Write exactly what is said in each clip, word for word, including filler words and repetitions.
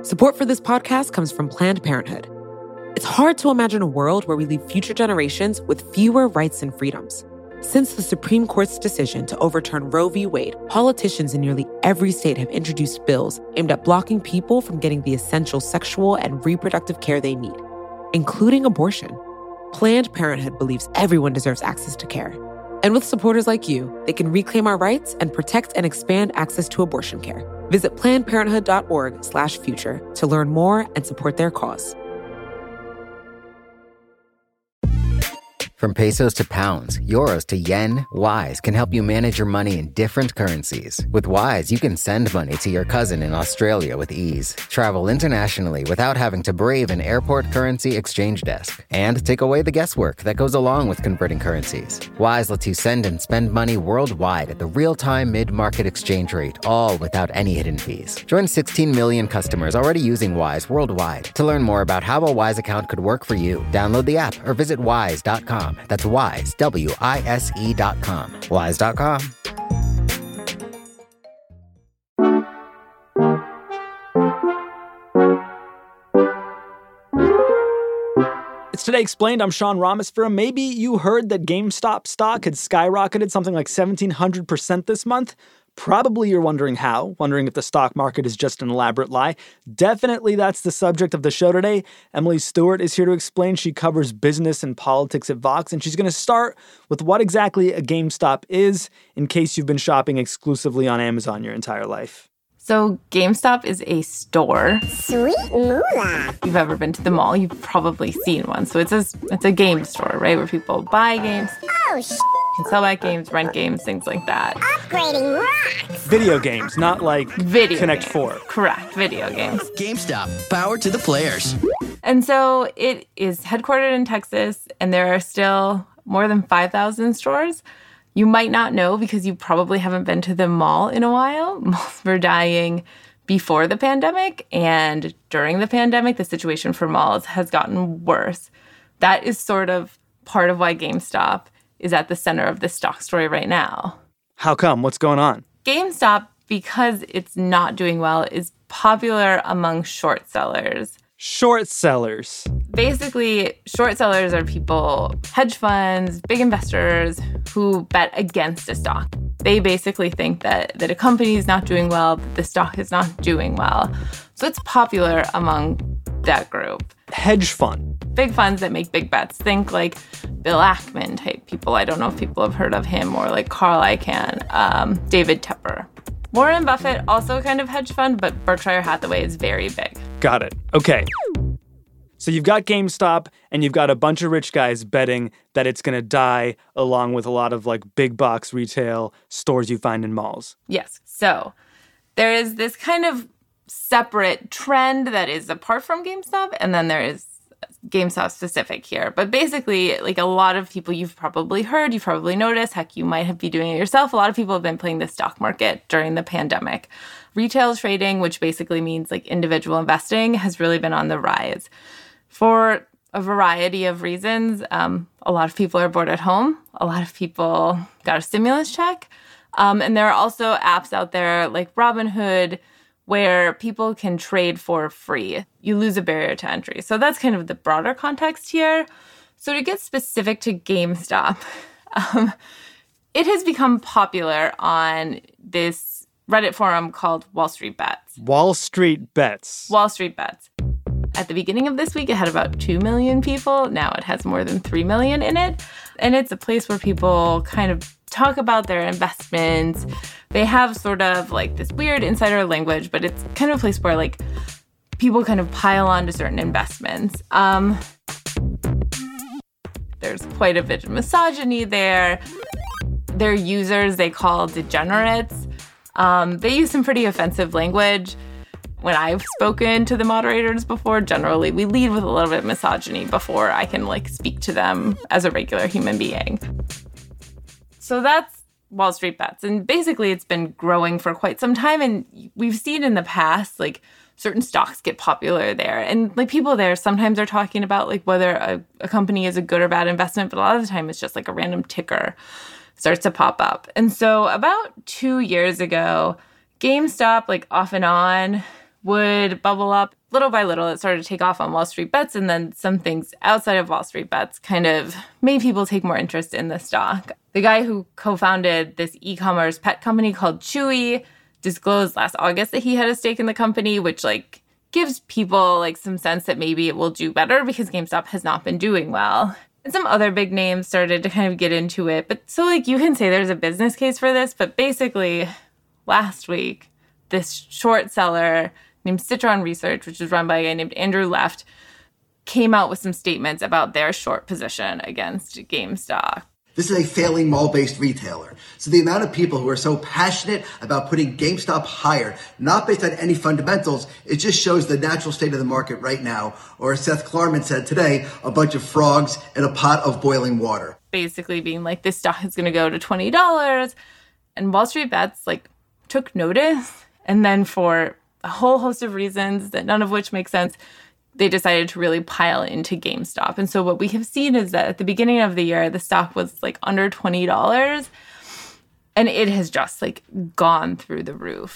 Support for this podcast comes from Planned Parenthood. It's hard to imagine a world where we leave future generations with fewer rights and freedoms. Since the Supreme Court's decision to overturn Roe v. Wade, politicians in nearly every state have introduced bills aimed at blocking people from getting the essential sexual and reproductive care they need, including abortion. Planned Parenthood believes everyone deserves access to care. And with supporters like you, they can reclaim our rights and protect and expand access to abortion care. Visit planned parenthood dot org slash future to learn more and support their cause. From pesos to pounds, euros to yen, Wise can help you manage your money in different currencies. With Wise, you can send money to your cousin in Australia with ease, travel internationally without having to brave an airport currency exchange desk, and take away the guesswork that goes along with converting currencies. Wise lets you send and spend money worldwide at the real-time mid-market exchange rate, all without any hidden fees. Join sixteen million customers already using Wise worldwide. To learn more about how a Wise account could work for you, download the app or visit wise dot com. That's Wise, W I S E dot com. Wise dot com. It's Today Explained. I'm Sean Rameswaram. Maybe you heard that GameStop stock had skyrocketed something like seventeen hundred percent this month. Probably you're wondering how, wondering if the stock market is just an elaborate lie. Definitely that's the subject of the show today. Emily Stewart is here to explain. She covers business and politics at Vox, and she's going to start with what exactly a GameStop is, in case you've been shopping exclusively on Amazon your entire life. So GameStop is a store. Sweet moolah. If you've ever been to the mall, you've probably seen one. So it's a, it's a game store, right, where people buy games. Oh, sh**. You can sell back games, rent games, things like that. Upgrading rocks. Video games, not like Video Connect games. Four. Correct, video games. GameStop, power to the players. And so it is headquartered in Texas, and there are still more than five thousand stores. You might not know because you probably haven't been to the mall in a while. Malls were dying before the pandemic, and during the pandemic, the situation for malls has gotten worse. That is sort of part of why GameStop is at the center of this stock story right now. How come? What's going on? GameStop, because it's not doing well, is popular among short sellers. Short sellers. Basically, short sellers are people, hedge funds, big investors who bet against a stock. They basically think that, that a company is not doing well, that the stock is not doing well. So it's popular among that group. Hedge fund. Big funds that make big bets. Think like Bill Ackman type people. I don't know if people have heard of him, or like Carl Icahn, um, David Tepper. Warren Buffett, also kind of hedge fund, but Berkshire Hathaway is very big. Got it. Okay. So you've got GameStop, and you've got a bunch of rich guys betting that it's going to die, along with a lot of like big box retail stores you find in malls. Yes. So there is this kind of separate trend that is apart from GameStop, and then there is GameStop specific here. But basically, like a lot of people you've probably heard, you've probably noticed, heck, you might have be doing it yourself. A lot of people have been playing the stock market during the pandemic. Retail trading, which basically means like individual investing, has really been on the rise. For a variety of reasons, um, a lot of people are bored at home. A lot of people got a stimulus check. Um, and there are also apps out there like Robinhood, where people can trade for free. You lose a barrier to entry. So that's kind of the broader context here. So to get specific to GameStop, um, it has become popular on this Reddit forum called Wall Street Bets. Wall Street Bets. Wall Street Bets. At the beginning of this week, it had about two million people. Now it has more than three million in it. And it's a place where people kind of talk about their investments. They have sort of like this weird insider language, but it's kind of a place where like people kind of pile on to certain investments. Um, there's quite a bit of misogyny there. Their users, they call degenerates. Um, they use some pretty offensive language. When I've spoken to the moderators before, generally we lead with a little bit of misogyny before I can like speak to them as a regular human being. So that's Wall Street Bets. And basically it's been growing for quite some time. And we've seen in the past, like certain stocks get popular there. And like people there sometimes are talking about like whether a, a company is a good or bad investment, but a lot of the time it's just like a random ticker starts to pop up. And so about two years ago, GameStop, like off and on, would bubble up. Little by little, it started to take off on Wall Street Bets, and then some things outside of Wall Street Bets kind of made people take more interest in the stock. The guy who co-founded this e-commerce pet company called Chewy disclosed last August that he had a stake in the company, which like gives people like some sense that maybe it will do better because GameStop has not been doing well. And some other big names started to kind of get into it. But so like you can say there's a business case for this, but basically last week, this short seller named Citron Research, which is run by a guy named Andrew Left, came out with some statements about their short position against GameStop. This is a failing mall-based retailer. So the amount of people who are so passionate about putting GameStop higher, not based on any fundamentals, it just shows the natural state of the market right now. Or as Seth Klarman said today, a bunch of frogs in a pot of boiling water. Basically being like, this stock is going to go to twenty dollars. And Wall Street Bets like took notice. And then for a whole host of reasons that none of which make sense, they decided to really pile into GameStop. And so what we have seen is that at the beginning of the year, the stock was like under twenty dollars, and it has just like gone through the roof.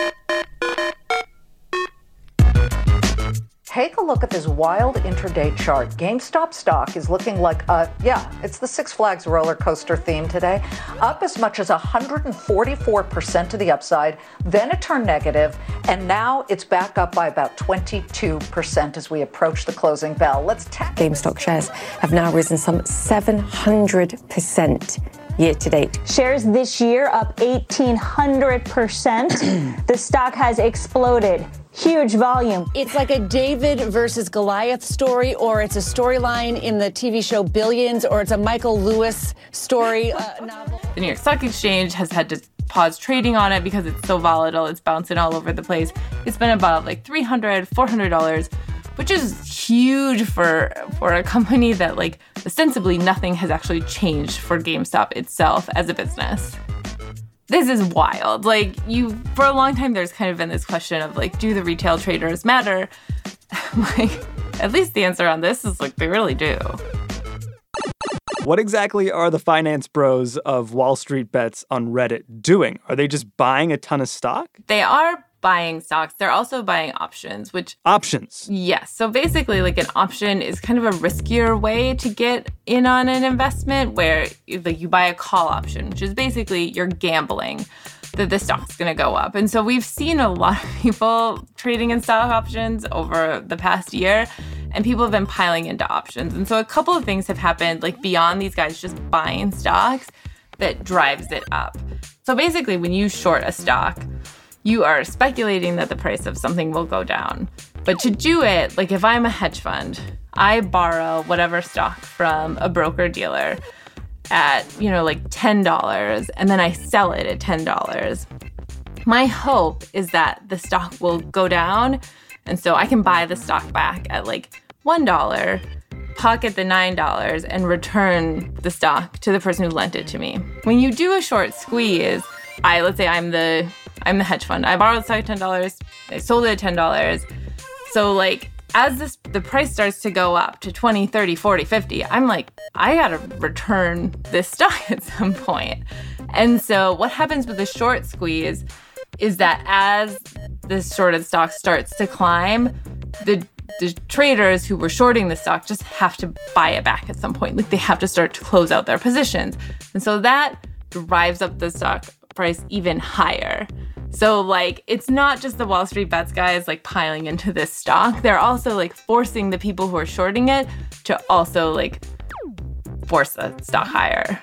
Take a look at this wild intraday chart. GameStop stock is looking like, uh, yeah, it's the Six Flags roller coaster theme today. Up as much as one hundred forty-four percent to the upside, then it turned negative, and now it's back up by about twenty-two percent as we approach the closing bell. Let's tap GameStop shares have now risen some seven hundred percent year to date. Shares this year up eighteen hundred percent. The stock has exploded. Huge volume. It's like a David versus Goliath story, or it's a storyline in the T V show Billions, or it's a Michael Lewis story uh, novel. The New York Stock Exchange has had to pause trading on it because it's so volatile. It's bouncing all over the place. It's been about like three hundred dollars, four hundred dollars, which is huge for for a company that like ostensibly nothing has actually changed for GameStop itself as a business. This is wild. Like, you, for a long time, there's kind of been this question of, like, do the retail traders matter? Like, at least the answer on this is, like, they really do. What exactly are the finance bros of Wall Street Bets on Reddit doing? Are they just buying a ton of stock? They are buying stocks. They're also buying options, which... Options? Yes. So basically, like, an option is kind of a riskier way to get in on an investment where, like, you buy a call option, which is basically you're gambling that the stock's going to go up. And so we've seen a lot of people trading in stock options over the past year, and people have been piling into options. And so a couple of things have happened, like, beyond these guys just buying stocks that drives it up. So basically, when you short a stock, you are speculating that the price of something will go down. But to do it, like if I'm a hedge fund, I borrow whatever stock from a broker dealer at, you know, like ten dollars, and then I sell it at ten dollars. My hope is that the stock will go down, and so I can buy the stock back at like one dollar, pocket the nine dollars, and return the stock to the person who lent it to me. When you do a short squeeze, I let's say I'm the I'm the hedge fund. I borrowed the stock at ten dollars. I sold it at ten dollars. So like as this the price starts to go up to twenty, thirty, forty, fifty, I'm like, I gotta return this stock at some point. And so what happens with the short squeeze is that as this shorted stock starts to climb, the the traders who were shorting the stock just have to buy it back at some point. Like they have to start to close out their positions. And so that drives up the stock price even higher. So like it's not just the Wall Street Bets guys like piling into this stock. They're also like forcing the people who are shorting it to also like force the stock higher.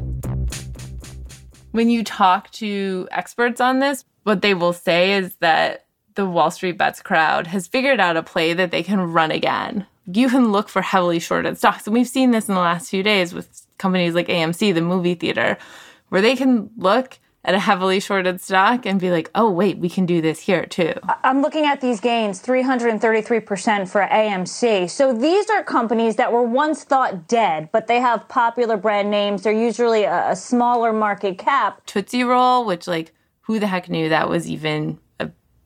When you talk to experts on this, what they will say is that the Wall Street Bets crowd has figured out a play that they can run again. You can look for heavily shorted stocks. And we've seen this in the last few days with companies like A M C, the movie theater, where they can look at a heavily shorted stock and be like, oh, wait, we can do this here too. I'm looking at these gains, three hundred thirty-three percent for A M C. So these are companies that were once thought dead, but they have popular brand names. They're usually a, a smaller market cap. Tootsie Roll, which like, who the heck knew that was even a,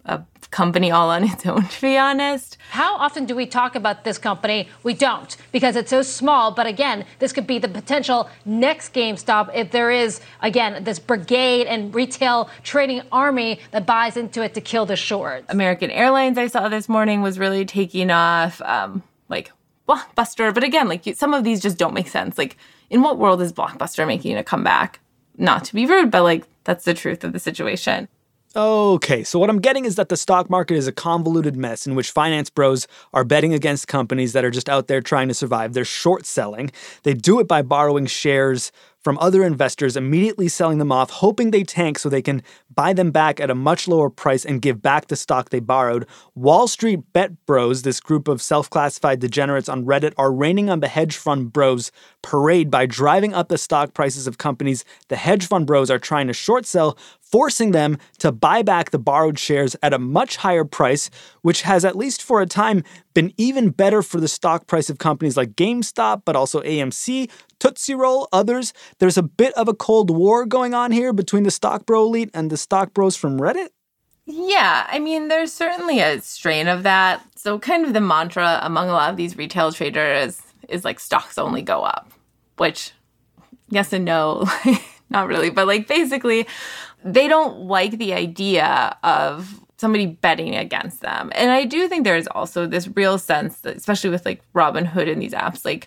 a company all on its own, to be honest. How often do we talk about this company? We don't, because it's so small. But again, this could be the potential next GameStop if there is, again, this brigade and retail trading army that buys into it to kill the shorts. American Airlines, I saw this morning, was really taking off, um, like Blockbuster. But again, like some of these just don't make sense. Like, in what world is Blockbuster making a comeback? Not to be rude, but like that's the truth of the situation. Okay, so what I'm getting is that the stock market is a convoluted mess in which finance bros are betting against companies that are just out there trying to survive. They're short selling. They do it by borrowing shares from other investors, immediately selling them off, hoping they tank so they can buy them back at a much lower price and give back the stock they borrowed. Wall Street Bet Bros, this group of self-classified degenerates on Reddit, are raining on the hedge fund bros parade by driving up the stock prices of companies the hedge fund bros are trying to short sell, forcing them to buy back the borrowed shares at a much higher price, which has, at least for a time, been even better for the stock price of companies like GameStop, but also A M C, Tootsie Roll, others. There's a bit of a cold war going on here between the stock bro elite and the stock bros from Reddit. Yeah, I mean, there's certainly a strain of that. So kind of the mantra among a lot of these retail traders is like stocks only go up, which yes and no, not really. But like basically, they don't like the idea of somebody betting against them. And I do think there is also this real sense that, especially with like Robinhood and these apps, like,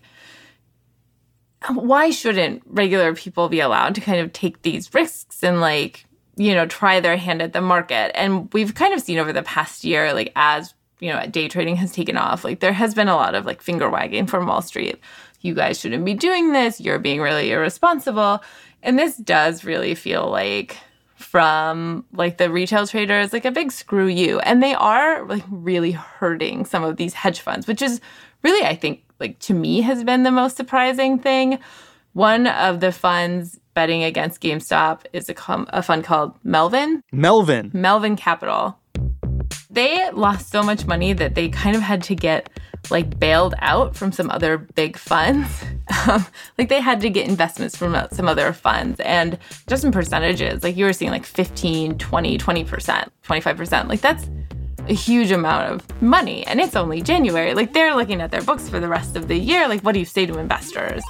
why shouldn't regular people be allowed to kind of take these risks and like, you know, try their hand at the market? And we've kind of seen over the past year, like as, you know, day trading has taken off, like there has been a lot of like finger wagging from Wall Street. You guys shouldn't be doing this. You're being really irresponsible. And this does really feel like from like the retail traders, like a big screw you. And they are like really hurting some of these hedge funds, which is really, I think, like to me has been the most surprising thing. One of the funds betting against GameStop is a, com- a fund called Melvin. Melvin. Melvin Capital. They lost so much money that they kind of had to get like bailed out from some other big funds. Um, like they had to get investments from some other funds. And just in percentages, like you were seeing like fifteen, twenty, twenty percent, twenty-five percent. Like that's a huge amount of money. And it's only January. Like they're looking at their books for the rest of the year. Like what do you say to investors?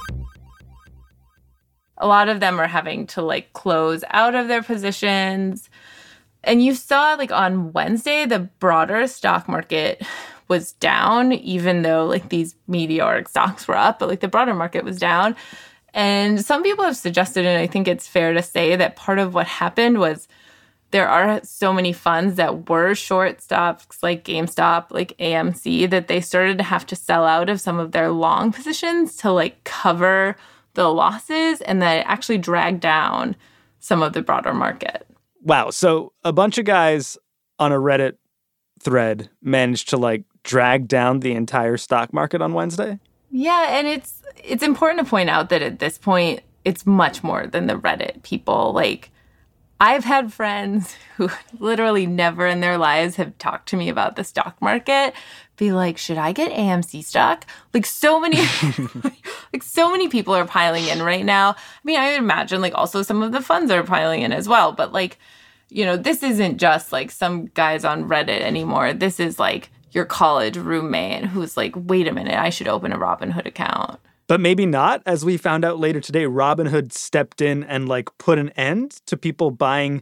A lot of them are having to like close out of their positions. And you saw like on Wednesday, the broader stock market was down, even though like these meteoric stocks were up, but like the broader market was down. And some people have suggested, and I think it's fair to say that part of what happened was there are so many funds that were short stocks like GameStop, like A M C, that they started to have to sell out of some of their long positions to like cover the losses, and that actually dragged down some of the broader market. Wow. So a bunch of guys on a Reddit thread managed to like drag down the entire stock market on Wednesday? Yeah, and it's it's important to point out that at this point, it's much more than the Reddit people. Like, I've had friends who literally never in their lives have talked to me about the stock market be like, should I get A M C stock? Like so many, like so many people are piling in right now. I mean, I would imagine like also some of the funds are piling in as well. But like, you know, this isn't just like some guys on Reddit anymore. This is like your college roommate who's like, wait a minute, I should open a Robinhood account. But maybe not. As we found out later today, Robinhood stepped in and like put an end to people buying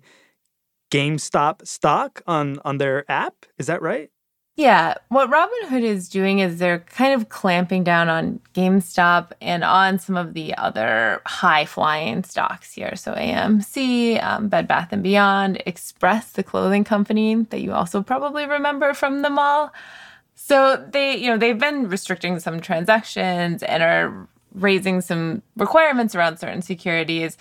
GameStop stock on, on their app. Is that right? Yeah. What Robinhood is doing is they're kind of clamping down on GameStop and on some of the other high-flying stocks here. So A M C, um, Bed Bath and Beyond, Express, the clothing company that you also probably remember from the mall. So they, you know, they've been restricting some transactions and are raising some requirements around certain securities.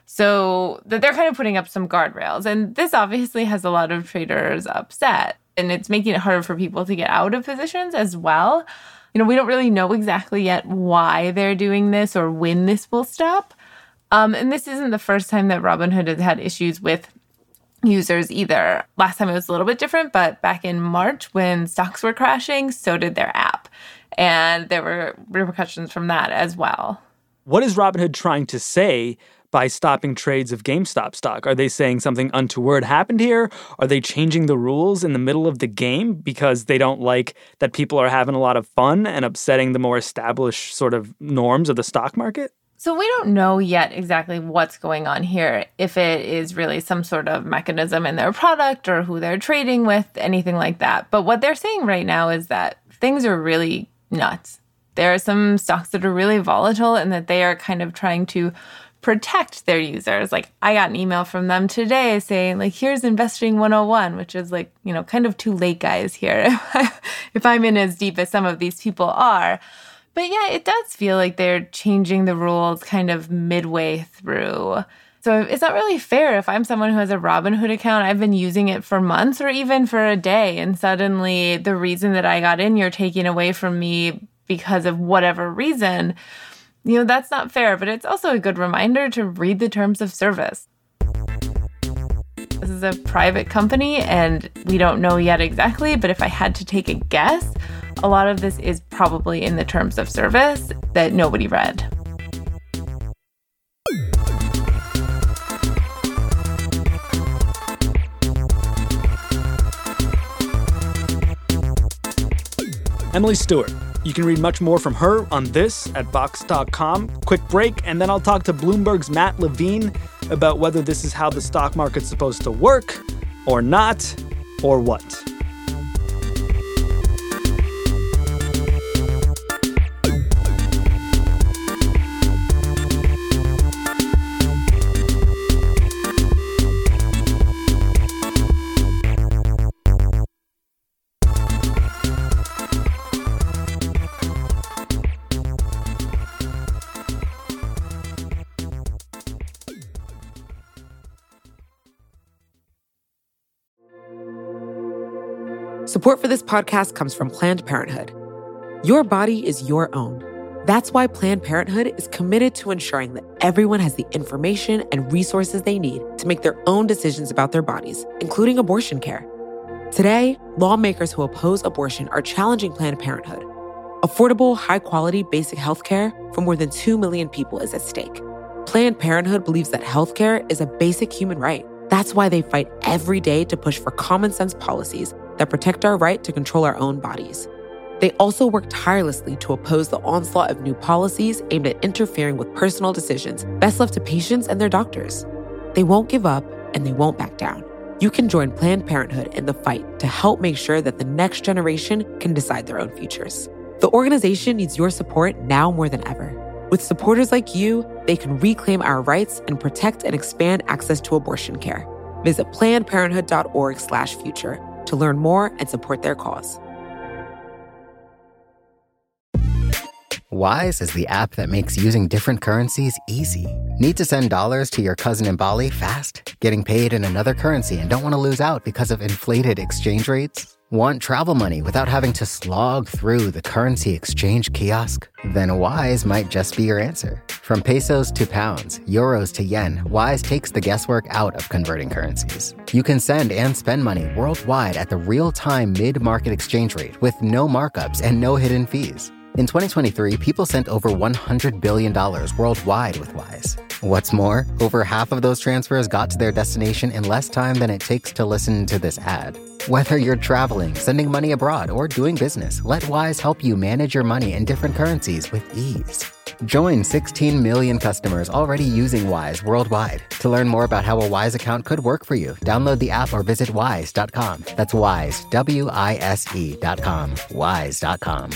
So that they're kind of putting up some guardrails. And this obviously has a lot of traders upset. And it's making it harder for people to get out of positions as well. You know, we don't really know exactly yet why they're doing this or when this will stop. Um, and this isn't the first time that Robinhood has had issues with users either. Last time it was a little bit different, but back in March when stocks were crashing, so did their app. And there were repercussions from that as well. What is Robinhood trying to say by stopping trades of GameStop stock? Are they saying something untoward happened here? Are they changing the rules in the middle of the game because they don't like that people are having a lot of fun and upsetting the more established sort of norms of the stock market? So we don't know yet exactly what's going on here, if it is really some sort of mechanism in their product or who they're trading with, anything like that. But what they're saying right now is that things are really nuts. There are some stocks that are really volatile and that they are kind of trying to protect their users. Like, I got an email from them today saying, like, here's Investing one oh one, which is like, you know, kind of too late, guys, here, if I'm in as deep as some of these people are. But yeah, it does feel like they're changing the rules kind of midway through. So it's not really fair if I'm someone who has a Robinhood account, I've been using it for months or even for a day, and suddenly the reason that I got in, you're taking away from me because of whatever reason. You know, that's not fair, but it's also a good reminder to read the terms of service. This is a private company, and we don't know yet exactly, but if I had to take a guess, a lot of this is probably in the terms of service that nobody read. Emily Stewart. You can read much more from her on this at Vox dot com. Quick break, and then I'll talk to Bloomberg's Matt Levine about whether this is how the stock market's supposed to work, or not, or what. Support for this podcast comes from Planned Parenthood. Your body is your own. That's why Planned Parenthood is committed to ensuring that everyone has the information and resources they need to make their own decisions about their bodies, including abortion care. Today, lawmakers who oppose abortion are challenging Planned Parenthood. Affordable, high-quality basic health care for more than two million people is at stake. Planned Parenthood believes that health care is a basic human right. That's why they fight every day to push for common-sense policies that protect our right to control our own bodies. They also work tirelessly to oppose the onslaught of new policies aimed at interfering with personal decisions best left to patients and their doctors. They won't give up, and they won't back down. You can join Planned Parenthood in the fight to help make sure that the next generation can decide their own futures. The organization needs your support now more than ever. With supporters like you, they can reclaim our rights and protect and expand access to abortion care. Visit plannedparenthood.org slash future to learn more and support their cause. Wise is the app that makes using different currencies easy. Need to send dollars to your cousin in Bali fast? Getting paid in another currency and don't want to lose out because of inflated exchange rates? Want travel money without having to slog through the currency exchange kiosk? Then Wise might just be your answer. From pesos to pounds, euros to yen, Wise takes the guesswork out of converting currencies. You can send and spend money worldwide at the real-time mid-market exchange rate with no markups and no hidden fees. In twenty twenty-three, people sent over one hundred billion dollars worldwide with Wise. What's more, over half of those transfers got to their destination in less time than it takes to listen to this ad. Whether you're traveling, sending money abroad, or doing business, let Wise help you manage your money in different currencies with ease. Join sixteen million customers already using Wise worldwide. To learn more about how a Wise account could work for you, download the app or visit wise dot com. That's Wise, W I S E dot com. wise dot com.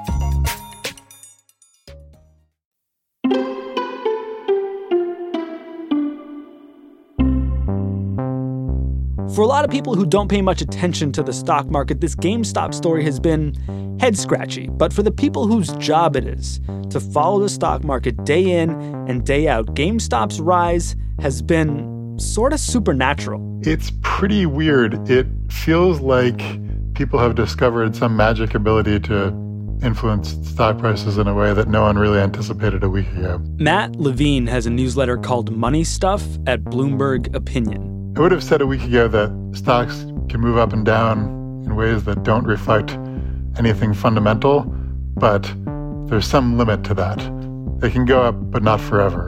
For a lot of people who don't pay much attention to the stock market, this GameStop story has been head-scratchy. But for the people whose job it is to follow the stock market day in and day out, GameStop's rise has been sort of supernatural. It's pretty weird. It feels like people have discovered some magic ability to influence stock prices in a way that no one really anticipated a week ago. Matt Levine has a newsletter called Money Stuff at Bloomberg Opinion. I would have said a week ago that stocks can move up and down in ways that don't reflect anything fundamental, but there's some limit to that. They can go up, but not forever.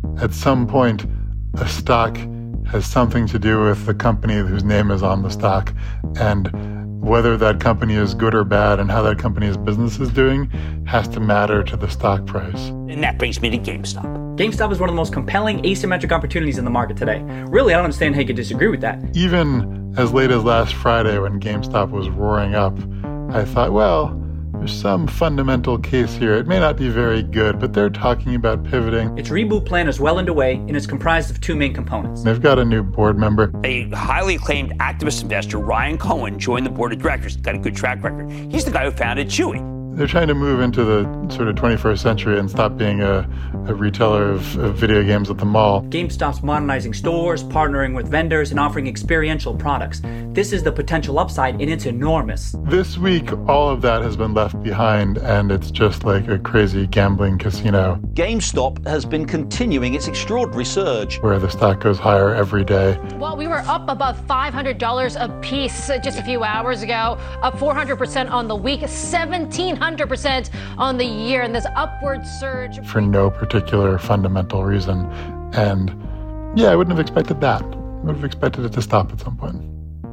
at some point, a stock has something to do with the company whose name is on the stock. And whether that company is good or bad and how that company's business is doing has to matter to the stock price. And that brings me to GameStop. GameStop is one of the most compelling asymmetric opportunities in the market today. Really, I don't understand how you could disagree with that. Even as late as last Friday when GameStop was roaring up, I thought, well, there's some fundamental case here. It may not be very good, but they're talking about pivoting. Its reboot plan is well underway and is comprised of two main components. They've got a new board member. A highly acclaimed activist investor, Ryan Cohen, joined the board of directors. Got a good track record. He's the guy who founded Chewy. They're trying to move into the sort of twenty-first century and stop being a, a retailer of, of video games at the mall. GameStop's modernizing stores, partnering with vendors, and offering experiential products. This is the potential upside, and it's enormous. This week, all of that has been left behind, and it's just like a crazy gambling casino. GameStop has been continuing its extraordinary surge, where the stock goes higher every day. Well, we were up above five hundred dollars a piece just a few hours ago, up four hundred percent on the week, seventeen hundred percent on the year, and this upward surge. For no particular fundamental reason. And yeah, I wouldn't have expected that. I would have expected it to stop at some point.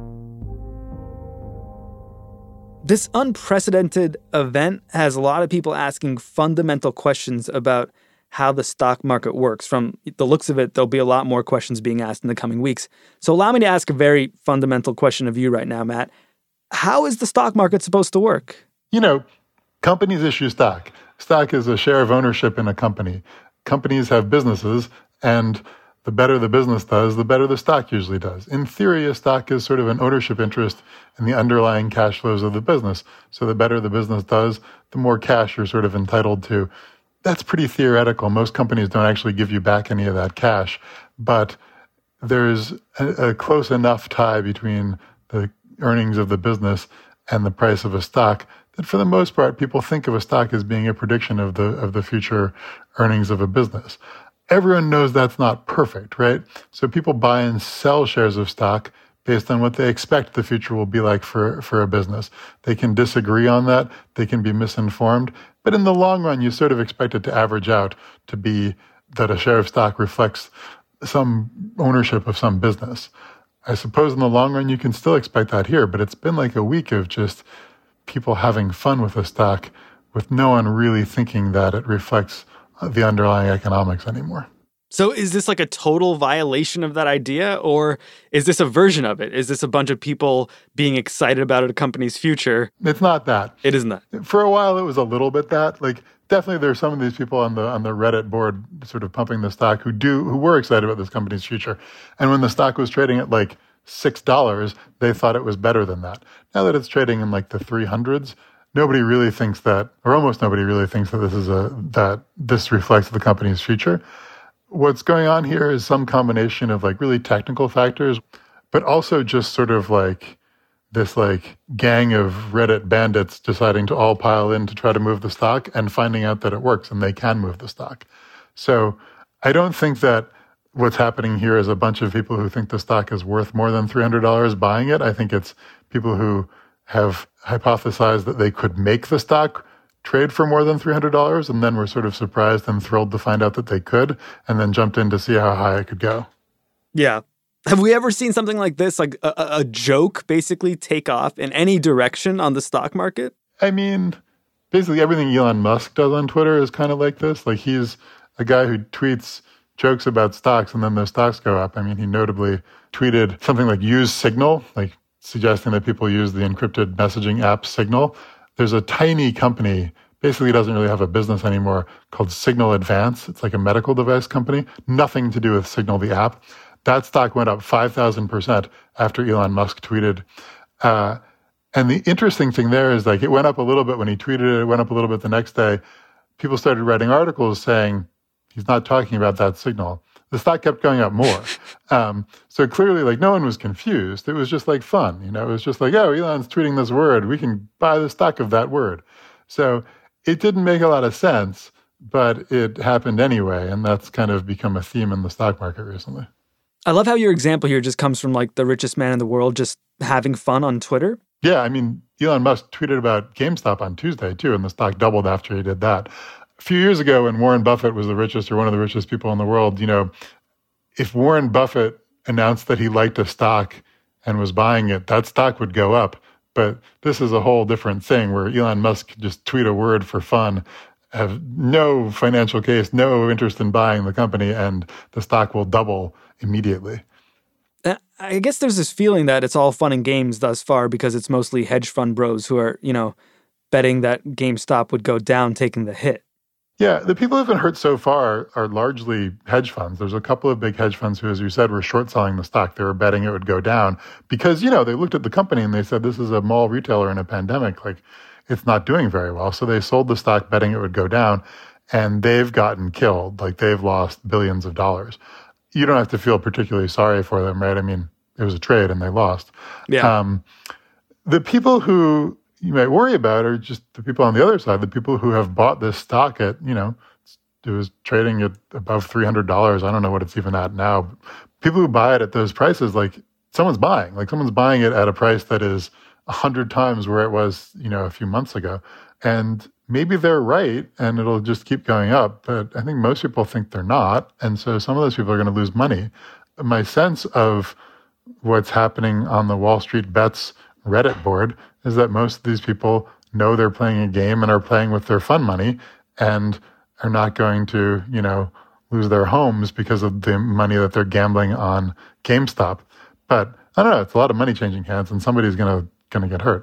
This unprecedented event has a lot of people asking fundamental questions about how the stock market works. From the looks of it, there'll be a lot more questions being asked in the coming weeks. So allow me to ask a very fundamental question of you right now, Matt. How is the stock market supposed to work? You know, companies issue stock. Stock is a share of ownership in a company. Companies have businesses, and the better the business does, the better the stock usually does. In theory, a stock is sort of an ownership interest in the underlying cash flows of the business. So the better the business does, the more cash you're sort of entitled to. That's pretty theoretical. Most companies don't actually give you back any of that cash. But there's a, a close enough tie between the earnings of the business and the price of a stock that for the most part, people think of a stock as being a prediction of the of the future earnings of a business. Everyone knows that's not perfect, right? So people buy and sell shares of stock based on what they expect the future will be like for, for a business. They can disagree on that. They can be misinformed. But in the long run, you sort of expect it to average out to be that a share of stock reflects some ownership of some business. I suppose in the long run, you can still expect that here, but it's been like a week of just people having fun with a stock with no one really thinking that it reflects the underlying economics anymore. So is this like a total violation of that idea, or is this a version of it? Is this a bunch of people being excited about a company's future? It's not that. It isn't that. For a while, it was a little bit that. Like, definitely there's some of these people on the on the Reddit board sort of pumping the stock who do who were excited about this company's future. And when the stock was trading at like six dollars, they thought it was better than that. Now that it's trading in like the three hundreds, nobody really thinks that, or almost nobody really thinks that this is a that this reflects the company's future. What's going on here is some combination of like really technical factors, but also just sort of like this like gang of Reddit bandits deciding to all pile in to try to move the stock and finding out that it works and they can move the stock. So I don't think that what's happening here is a bunch of people who think the stock is worth more than three hundred dollars buying it. I think it's people who have hypothesized that they could make the stock trade for more than three hundred dollars, and then were sort of surprised and thrilled to find out that they could, and then jumped in to see how high it could go. Yeah. Have we ever seen something like this, like a, a joke basically take off in any direction on the stock market? I mean, basically everything Elon Musk does on Twitter is kind of like this. Like, he's a guy who tweets jokes about stocks and then those stocks go up. I mean, he notably tweeted something like use Signal, like suggesting that people use the encrypted messaging app Signal. There's a tiny company, basically doesn't really have a business anymore, called Signal Advance. It's like a medical device company, nothing to do with Signal, the app. That stock went up five thousand percent after Elon Musk tweeted. Uh, and the interesting thing there is, like, it went up a little bit when he tweeted it, it went up a little bit the next day. People started writing articles saying, he's not talking about that Signal. The stock kept going up more. Um, so clearly, like, no one was confused. It was just like fun. You know, it was just like, oh, Elon's tweeting this word. We can buy the stock of that word. So it didn't make a lot of sense, but it happened anyway. And that's kind of become a theme in the stock market recently. I love how your example here just comes from like the richest man in the world just having fun on Twitter. Yeah, I mean, Elon Musk tweeted about GameStop on Tuesday too, and the stock doubled after he did that. a few years ago when Warren Buffett was the richest or one of the richest people in the world, you know, if Warren Buffett announced that he liked a stock and was buying it, that stock would go up. But this is a whole different thing where Elon Musk could just tweet a word for fun, have no financial case, no interest in buying the company, and the stock will double immediately. I guess there's this feeling that it's all fun and games thus far because it's mostly hedge fund bros who are, you know, betting that GameStop would go down, taking the hit. Yeah, the people who've been hurt so far are largely hedge funds. There's a couple of big hedge funds who, as you said, were short selling the stock. They were betting it would go down because, you know, they looked at the company and they said, this is a mall retailer in a pandemic. Like, it's not doing very well. So they sold the stock betting it would go down, and they've gotten killed. Like, they've lost billions of dollars. You don't have to feel particularly sorry for them, right? I mean, it was a trade and they lost. Yeah. Um, the people who you might worry about are just the people on the other side, the people who have bought this stock at, you know, it was trading at above three hundred dollars. I don't know what it's even at now. People who buy it at those prices, like someone's buying, like someone's buying it at a price that is a hundred times where it was, you know, a few months ago. And maybe they're right and it'll just keep going up. But I think most people think they're not. And so some of those people are going to lose money. My sense of what's happening on the Wall Street Bets Reddit board is that most of these people know they're playing a game and are playing with their fun money and are not going to, you know, lose their homes because of the money that they're gambling on GameStop. But I don't know, it's a lot of money changing hands and somebody's going to going to get hurt.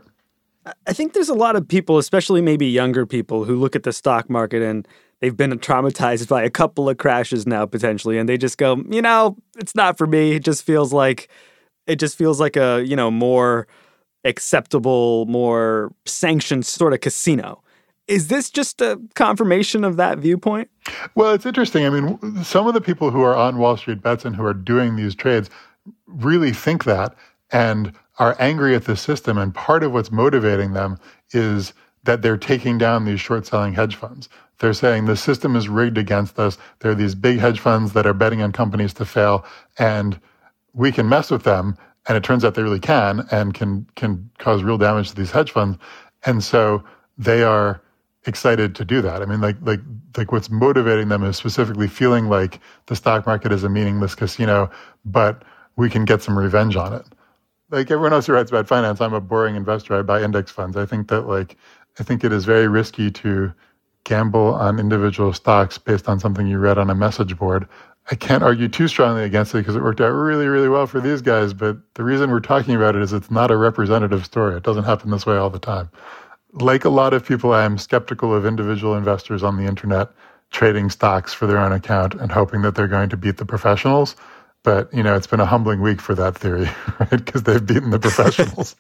I think there's a lot of people, especially maybe younger people, who look at the stock market and they've been traumatized by a couple of crashes now potentially, and they just go, you know, it's not for me. It just feels like it just feels like a, you know, more acceptable, more sanctioned sort of casino. Is this just a confirmation of that viewpoint? Well, it's interesting. I mean, some of the people who are on Wall Street Bets and who are doing these trades really think that and are angry at the system. And part of what's motivating them is that they're taking down these short-selling hedge funds. They're saying the system is rigged against us. There are these big hedge funds that are betting on companies to fail, and we can mess with them. And it turns out they really can and can can cause real damage to these hedge funds. And so they are excited to do that. I mean, like like like what's motivating them is specifically feeling like the stock market is a meaningless casino, but we can get some revenge on it. Like everyone else who writes about finance, I'm a boring investor. I buy index funds. I think that like I think it is very risky to gamble on individual stocks based on something you read on a message board. I can't argue too strongly against it because it worked out really, really well for these guys. But the reason we're talking about it is it's not a representative story. It doesn't happen this way all the time. Like a lot of people, I am skeptical of individual investors on the internet trading stocks for their own account and hoping that they're going to beat the professionals. But, you know, it's been a humbling week for that theory, right? Because they've beaten the professionals.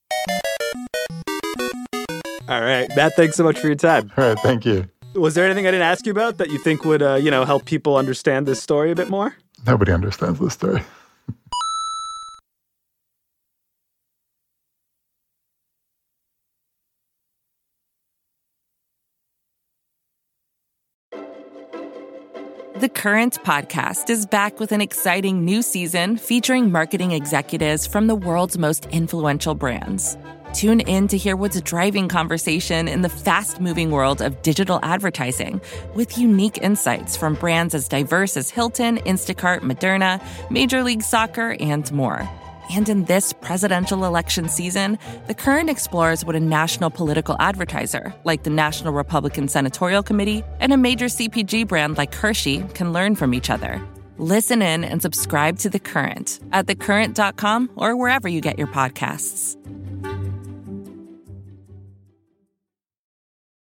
All right. Matt, thanks so much for your time. All right. Thank you. Was there anything I didn't ask you about that you think would, uh, you know, help people understand this story a bit more? Nobody understands this story. The Current podcast is back with an exciting new season featuring marketing executives from the world's most influential brands. Tune in to hear what's driving conversation in the fast-moving world of digital advertising with unique insights from brands as diverse as Hilton, Instacart, Moderna, Major League Soccer, and more. And in this presidential election season, The Current explores what a national political advertiser, like the National Republican Senatorial Committee, and a major C P G brand like Hershey can learn from each other. Listen in and subscribe to The Current at the current dot com or wherever you get your podcasts.